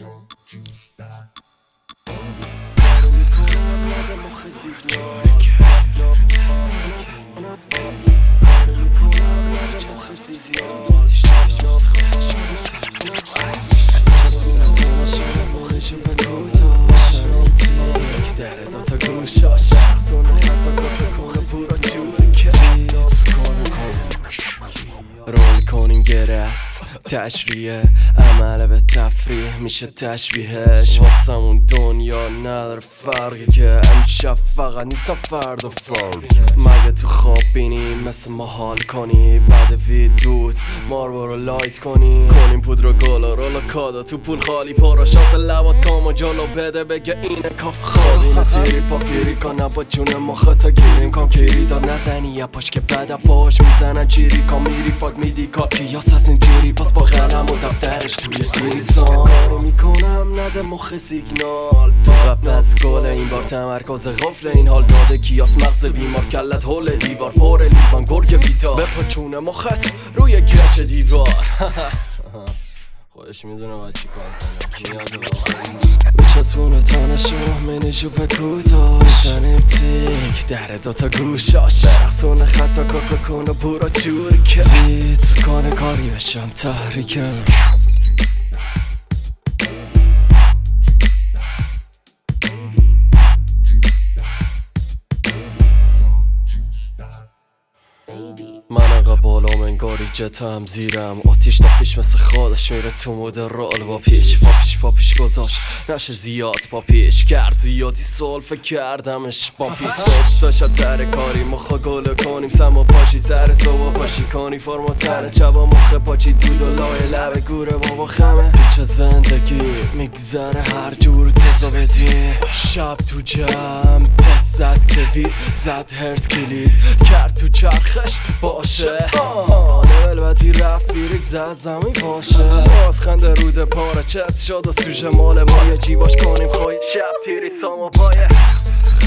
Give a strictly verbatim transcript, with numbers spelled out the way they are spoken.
رول کنیم گرس تشریه عمل به تفریح میشه تشبیهش واسمون دنیا نداره فرقی که امشب فقط نیستم فردا فرد مگه تو خواب بینیم مثل ما حال کنی بعد ویدود مار برو لایت کنی کنیم پودر گلا رولا کادا تو پول خالی پاراشات لبات کامو جلو بده بگه اینه کاف خوابینه تیری پا پیری کن با جون مختا گیریم کن کیری داد نزنی یا پاش که بعد پاش میزنن چیری کام میری فاک میدی کار کیاس از این تیری باز با قلم و دفترش توی تیریسان کاری میکنم نده مخ سیگنال تو قفس گل این بار تمرکز غفل این حال داده کیاس مغز بیمار کلت هول دیوار پر لیوان گرگ بیتا بپا چونه مخت روی گچ دیوار خودش میدونه باید چی کار کنه میاد میچسبونه تانشو منی جوب کوتاه میزنیم تیک در دوتا گوشاش برخصونه خطا کاکا کنه برا جور که ویت کنه کاری بشم تحریکه من اقا بالا انگاری جتا هم زیرم آتیش تا فیش مثل خودش میره تو مود رال با پیش با پیش با پیش گذاشت نشه زیاد با پیش کرد زیادی سولفه کردمش با پیش صبح تا شب سر کاری مخا گله کنیم سما پاشی سر صبح پاشی کنی فرما تنه چبا مخه پاچی دود و لای لبه گوره بابا خمه پیچ زندگی میگذره هر جور تزا بدی شب تو جمع تست زد کوید زد هرت کلید کرد تو چرخش باشه لول بدی رفت فیریک زد زمین باشه باز خنده رود پاره چت شد و سوژه مال ما یه جیباش کنیم خواهی شب تیری ساما پایه